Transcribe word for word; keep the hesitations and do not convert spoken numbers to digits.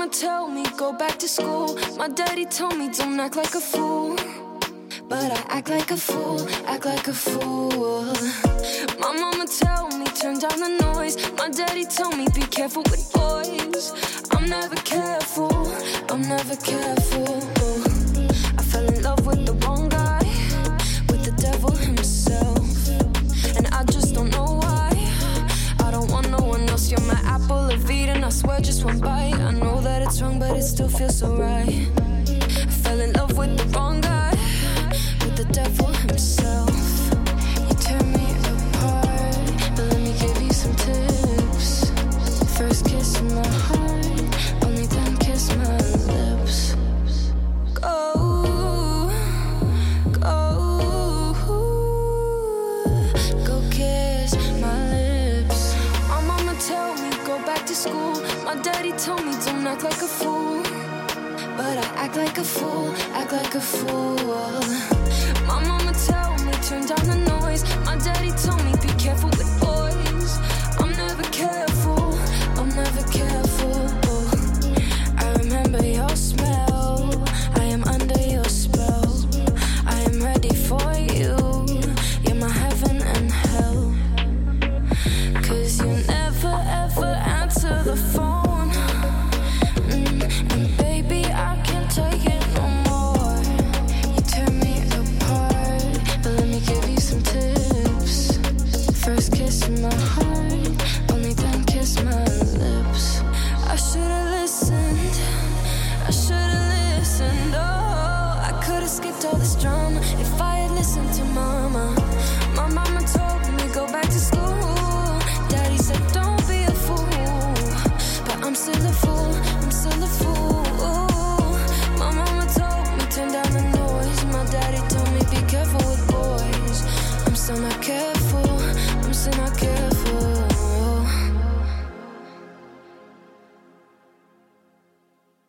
mama tell me go back to school. My daddy told me don't act like a fool, but I act like a fool, act like a fool. My mama tell me turn down the noise. My daddy told me be careful with boys. I'm never careful, I'm never careful. I fell in love with the wrong guy, with the devil himself, and I just don't know why. I don't want no one else. You're my apple of Eden. I swear just one bite. I know that it's wrong, but it still feels so right. I fell in love with the wrong guy, with the devil himself. You tear me apart, but let me give you some tips. First kiss in my heart, only then kiss my lips. Go, go, go kiss my lips. My mama tell me go back to school. My daddy told me don't act like a fool, but I act like a fool, act like a fool. My mama tell me turn down the noise. My daddy told me be careful with boys. I'm never careful, I'm never careful. I remember your smell, I am under your spell. I am ready for you, you're my heaven and hell. Cause you never ever answer the phone, mm, and baby I can't take it no more. You tear me apart, but let me give you some tips. First kiss in my heart, only then kiss my lips. I should've listened, I should've listened. Oh, I could've skipped all this drama if I had listened to mama.